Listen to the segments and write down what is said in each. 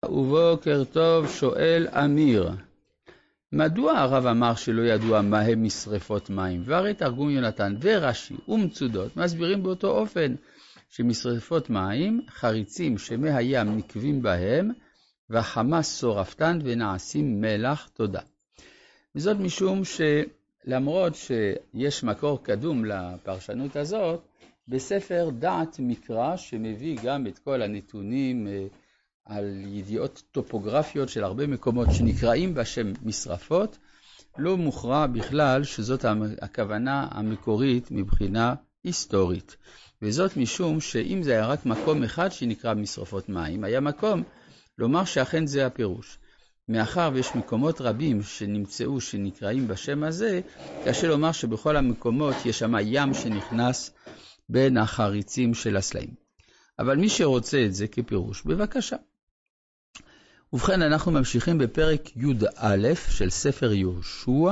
ובוקר טוב, שואל אמיר. מדוע הרב אמר שלא ידוע מה הם משרפות מים? והרי תרגום יונתן ורש"י ומצודות מסבירים באותו אופן שמשרפות מים, חריצים שמי הים נקבים בהם, והחמאס שורפתן ונעשים מלח. תודה. וזאת משום שלמרות שיש מקור קדום לפרשנות הזאת, בספר דעת מקרא שמביא גם את כל הנתונים על ידיעות טופוגרפיות של הרבה מקומות שנקראים בשם משרפות, לא מוכרע בכלל שזאת הכוונה המקורית מבחינה היסטורית. וזאת משום שאם זה היה רק מקום אחד שנקרא משרפות מים, היה מקום לומר שאכן זה הפירוש. מאחר ויש מקומות רבים שנמצאו שנקראים בשם הזה, קשה לומר שבכל המקומות יש שם ים שנכנס בין החריצים של הסלעים. אבל מי שרוצה את זה כפירוש, בבקשה. ובכן, אנחנו ממשיכים בפרק י"א של ספר יהושע,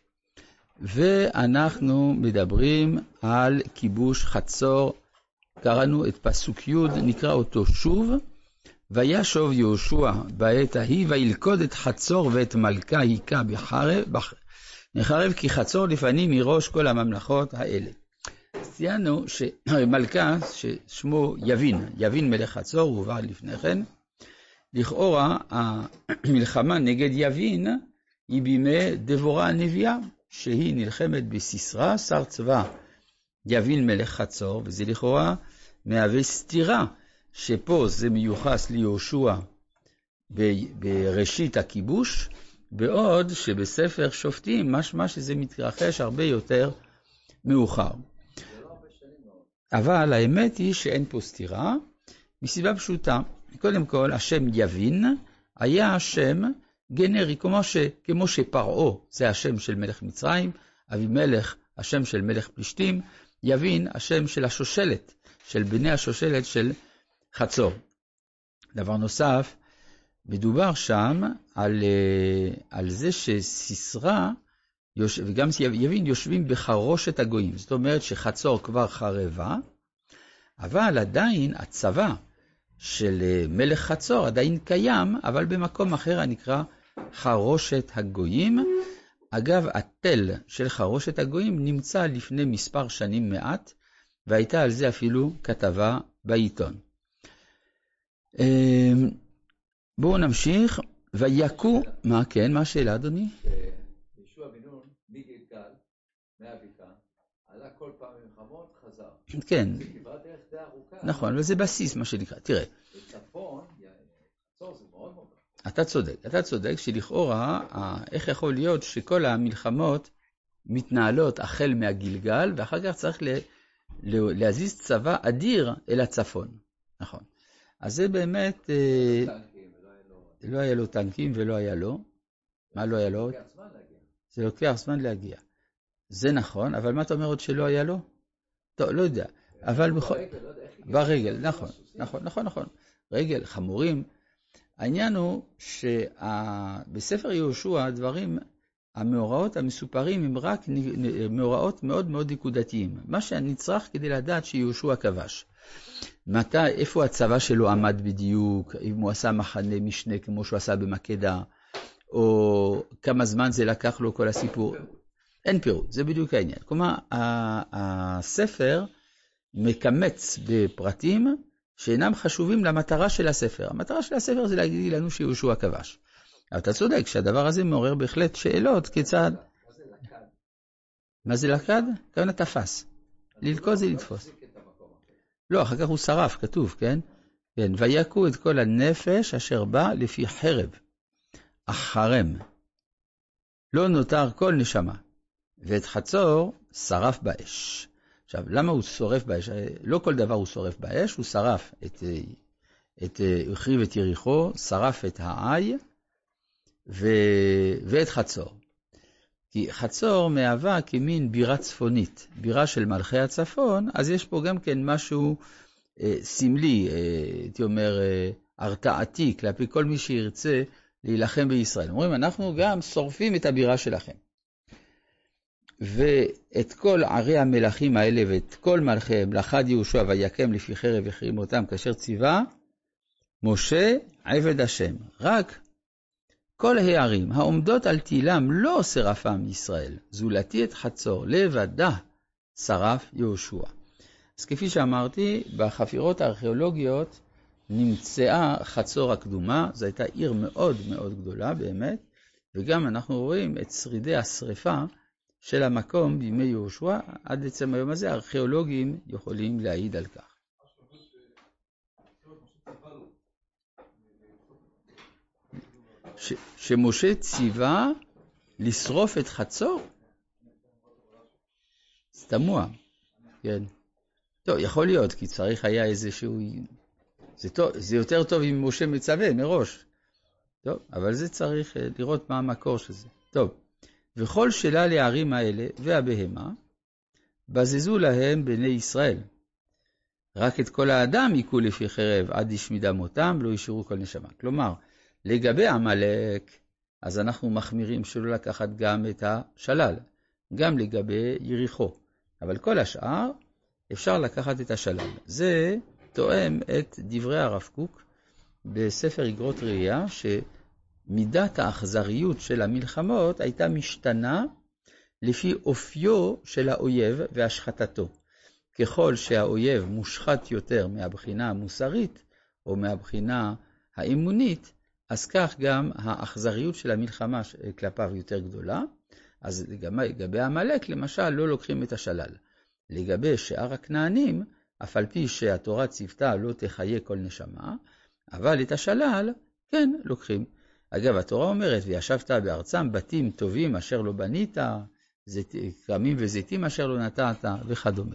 ואנחנו מדברים על כיבוש חצור. קראנו את פסוק י', נקרא אותו שוב. וישוב יהושע בעת ההיא וילכוד את חצור ואת מלכה היכה בחרב, כי חצור לפנים מראש כל הממלכות האלה. ציינו שמלכה ששמו יבין מלך חצור, הוא הובא לפני כן. לכאורה המלחמה נגד יבין היא בימי דבורה הנביאה, שהיא נלחמת בסיסרא שר צבא יבין מלך חצור, וזה לכאורה מהווה סתירה, שפה זה מיוחס ליהושע בראשית הכיבוש, בעוד שבספר שופטים משמע שזה מתרחש הרבה יותר מאוחר. אבל האמת היא שאין פה סתירה, מסיבה פשוטה. קודם כל, השם יבין היה השם גנרי, כמו שפרעה זה השם של מלך מצרים, אבימלך השם של מלך פלישתים, יבין השם של השושלת, של בני השושלת של חצור. דבר נוסף, מדובר שם על זה שסיסרא וגם יבין יושבים בחרושת הגויים. זאת אומרת שחצור כבר חרבה, אבל עדיין הצבא של מלך חצור עדיין קיים, אבל במקום אחר הנקרא חרושת הגויים. אגב, התל של חרושת הגויים נמצא לפני מספר שנים מעט, והייתה על זה אפילו כתבה בעיתון. בואו נמשיך. ויקו, מה כן? מה השאלה, אדוני? יהושע בן נון מגילגל, מהבקעה, עלה כל פעם במלחמות, חזר. כן. זה כברת דרך די ארוכה. נכון, וזה בסיס מה שנקרא. תראה. בצפון, חצור זה מאוד מאוד. אתה צודק שלכאורה, איך יכול להיות שכל המלחמות מתנהלות החל מהגילגל, ואחר כך צריך להזיז צבא אדיר אל הצפון. נכון. אז זה באמת, לא היה לו טנקים ולא היה לו. מה לא היה לו? זה לוקח זמן להגיע. זה נכון, אבל מה אתה אומר עוד שלא היה לו? טוב, לא יודע. אבל ברגל, נכון. רגל, חמורים. העניין הוא שבספר יהושע הדברים, המאורעות המסופרים הם רק מאורעות מאוד מאוד נקודתיים. מה שנצרך כדי לדעת שיהושע כבש. איפה הצבא שלו עמד בדיוק, אם הוא עשה מחנה משנה כמו שהוא עשה במקדה, או כמה זמן זה לקח לו כל הסיפור. אין פירוט, זה בדיוק העניין. כלומר, הספר מקמץ בפרטים שאינם חשובים למטרה של הספר. המטרה של הספר זה להגיד לנו שיהושע כבש. אבל אתה צודק שהדבר הזה מעורר בהחלט שאלות כיצד. מה זה לקד? כוונה תפס. ללכוד זה לתפוס. לא, אחר כך הוא שרף, כתוב, כן? כן, ויקו את כל הנפש אשר בא לפי חרב, החרם. לא נותר כל נשמה, ואת חצור שרף באש. עכשיו, למה הוא שורף באש? לא כל דבר הוא שורף באש, הוא שרף הוא החריב את יריחו, שרף את העי, ואת חצור. כי חצור מהווה כמין בירה צפונית, בירה של מלכי הצפון, אז יש פה גם כן משהו סמלי, הייתי אומר, הרתעתי, כלפי כל מי שירצה להילחם בישראל. אומרים, אנחנו גם שורפים את הבירה שלכם. ואת כל ערי המלכים האלה ואת כל מלכיהם, לחד יהושע ויקם לפי חרב החרים אותם, כאשר ציווה משה עבד השם, רק כל הערים העומדות על תילם לא שרפם ישראל, זולתי את חצור לבדה שרף יהושע. אז כפי שאמרתי, בחפירות הארכיאולוגיות נמצאה חצור הקדומה, זו הייתה עיר מאוד מאוד גדולה באמת, וגם אנחנו רואים את שרידי השריפה של המקום בימי יהושע, עד עצם היום הזה הארכיאולוגים יכולים להעיד על כך. שמשה ציווה לשרוף את חצור? זה תמוה, כן. טוב, יכול להיות, כי צריך היה איזשהו... זה יותר טוב אם משה מצווה מראש. טוב, אבל זה צריך לראות מה המקור של זה. טוב, וכל שלל הערים האלה והבהמה, בזזו להם בני ישראל. רק את כל האדם יקו לפי חרב עד ישמידם אותם, לא ישארו כל נשמה. כלומר, לגבי עמלק, אז אנחנו מחמירים שלא לקחת גם את השלל, גם לגבי יריחו. אבל כל השאר אפשר לקחת את השלל. זה תואם את דברי הרב קוק בספר אגרות ראייה, שמידת האכזריות של המלחמות הייתה משתנה לפי אופיו של האויב והשחטתו. ככל שהאויב מושחת יותר מהבחינה המוסרית או מהבחינה האמונית, אז כך גם האכזריות של המלחמה כלפיו יותר גדולה. אז לגבי עמלק למשל לא לוקחים את השלל. לגבי שאר הכנענים, אף על פי שהתורה ציוותה לא תחיה כל נשמה, אבל את השלל כן לוקחים. אגב, התורה אומרת, וישבת בארצם בתים טובים אשר לא בנית, כרמים וזיתים אשר לא נטעת וכדומה.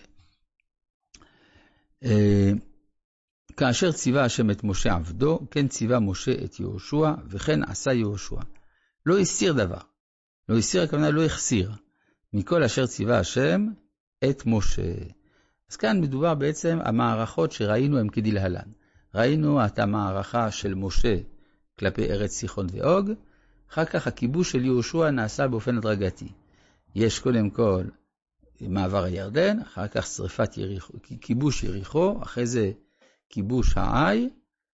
כאשר ציווה השם את משה עבדו, כן ציווה משה את יהושע, וכן עשה יהושע. לא הסיר דבר. לא הסיר, הכוונה לא החסיר. מכל אשר ציווה השם את משה. אז כאן מדובר בעצם המערכות שראינו הם כדלהלן. ראינו את המערכה של משה כלפי ארץ סיחון ואוג, אחר כך הכיבוש של יהושע נעשה באופן הדרגתי. יש קודם כל מעבר הירדן, אחר כך שריפת יריחו, כיבוש יריחו, אחרי זה כיבוש העי,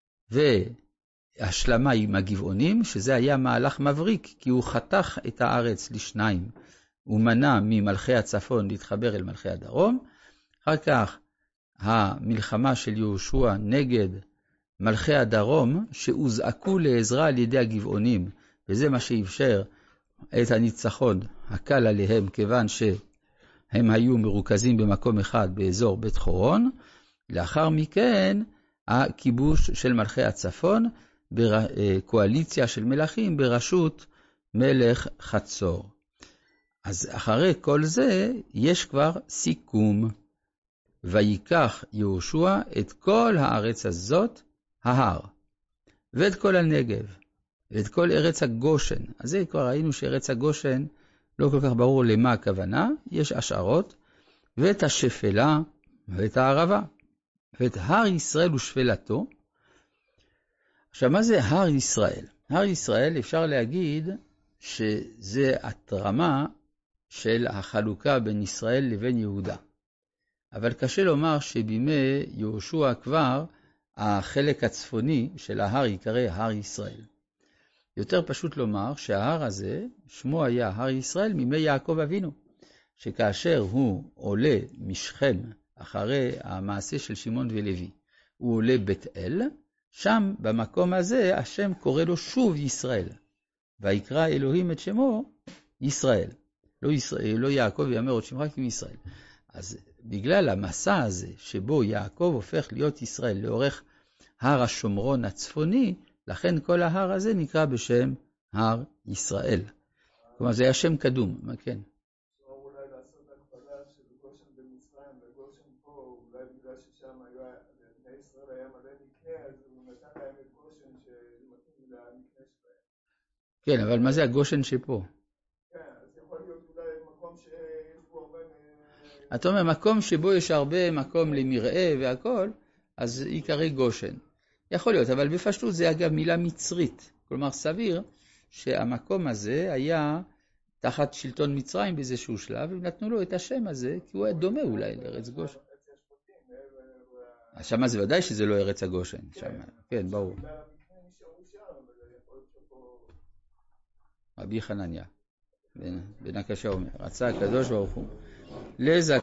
והשלמה עם הגבעונים, שזה היה מהלך מבריק, כי הוא חתך את הארץ לשניים, הוא מנע ממלכי הצפון להתחבר אל מלכי הדרום, אחר כך המלחמה של יהושע נגד מלכי הדרום, שהוזעקו לעזרה על ידי הגבעונים, וזה מה שאפשר את הניצחון הקל עליהם, כיוון שהם היו מרוכזים במקום אחד באזור בית חורון. לאחר מכן הכיבוש של מלכי הצפון, בקואליציה של מלכים בראשות מלך חצור. אז אחרי כל זה יש כבר סיכום. ויקח יהושע את כל הארץ הזאת, ההר, ואת כל הנגב, ואת כל ארץ הגושן. אז זה כבר ראינו שארץ הגושן לא כל כך ברור למה הכוונה, יש השערות, ואת השפלה ואת הערבה, ואת הר ישראל ושפלתו. עכשיו, מה זה הר ישראל? הר ישראל אפשר להגיד שזה התרמה של החלוקה בין ישראל לבין יהודה. אבל קשה לומר שבימי יהושע כבר החלק הצפוני של ההר יקרא הר ישראל. יותר פשוט לומר שההר הזה, שמו היה הר ישראל מימי יעקב אבינו, שכאשר הוא עולה משכם אחרי המעשה של שמעון ולוי, הוא עולה בית אל, שם במקום הזה השם קורא לו שוב ישראל, ויקרא אלוהים את שמו ישראל. לא יעקב יאמר עוד שמך כי ישראל. אז בגלל המסע הזה שבו יעקב הופך להיות ישראל לאורך הר השומרון הצפוני, לכן כל ההר הזה נקרא בשם הר ישראל. כלומר זה היה שם קדום, מה כן? אולי לעשות הקבלה של גושן במצרים וגושן פה, אולי בגלל ששם בני ישראל היה מלא מקנה, אז הוא נתן להם את גושן שמתאים למקנה שלהם. כן, אבל מה זה הגושן שפה? כן, אז יכול להיות אולי מקום שיש בו הרבה... אתה אומר, מקום שבו יש הרבה מקום למראה והכל, אז יקרא גושן. יכול להיות, אבל בפשטות זה אגב מילה מצרית. כלומר, סביר שהמקום הזה היה תחת שלטון מצרים באיזשהו שלב, הם נתנו לו את השם הזה, כי הוא היה דומה אולי לארץ גושן. שמה זה ודאי שזה לא ארץ הגושן. כן, ברור. יכול להיות שפה... רבי חנניה, בן הקשה אומר, רצה הקדוש ברוך הוא לזכות